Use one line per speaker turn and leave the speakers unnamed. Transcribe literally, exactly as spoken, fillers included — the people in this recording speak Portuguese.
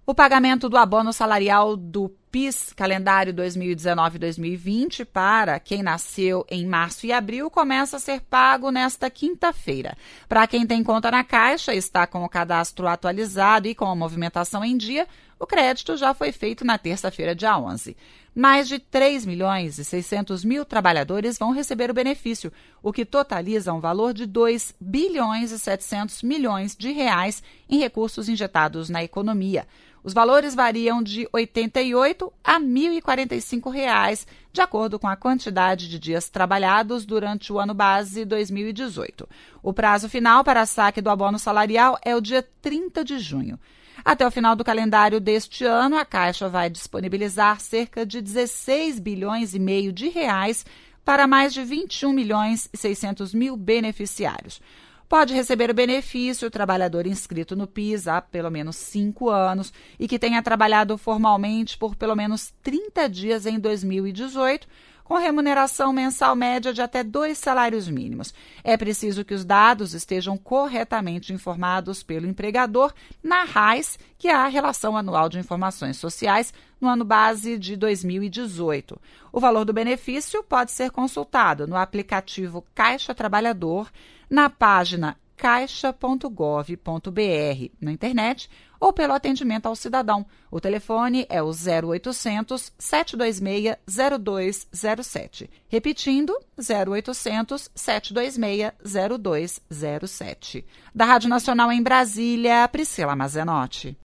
O pagamento do abono salarial do PIS, calendário dois mil e dezenove a dois mil e vinte, para quem nasceu em março e abril, começa a ser pago nesta quinta-feira. Para quem tem conta na Caixa, está com o cadastro atualizado e com a movimentação em dia, o crédito já foi feito na terça-feira, dia onze. Mais de três milhões e seiscentos mil trabalhadores vão receber o benefício, o que totaliza um valor de dois bilhões e setecentos milhões de reais em recursos injetados na economia. Os valores variam de oitenta e oito a mil e quarenta e cinco reais, de acordo com a quantidade de dias trabalhados durante o ano base dois mil e dezoito. O prazo final para saque do abono salarial é o dia trinta de junho. Até o final do calendário deste ano, a Caixa vai disponibilizar cerca de dezesseis bilhões e meio de reais para mais de vinte e um milhões e seiscentos mil beneficiários. Pode receber o benefício o trabalhador inscrito no PIS há pelo menos cinco anos e que tenha trabalhado formalmente por pelo menos trinta dias em dois mil e dezoito, com remuneração mensal média de até dois salários mínimos. É preciso que os dados estejam corretamente informados pelo empregador na RAIS, que é a Relação Anual de Informações Sociais, no ano base de dois mil e dezoito. O valor do benefício pode ser consultado no aplicativo Caixa Trabalhador, na página caixa ponto gov ponto br na internet ou pelo atendimento ao cidadão. O telefone é o zero oitocentos, sete dois seis, zero dois zero sete. Repetindo, zero oitocentos, sete dois seis, zero dois zero sete. Da Rádio Nacional em Brasília, Priscila Mazenotti.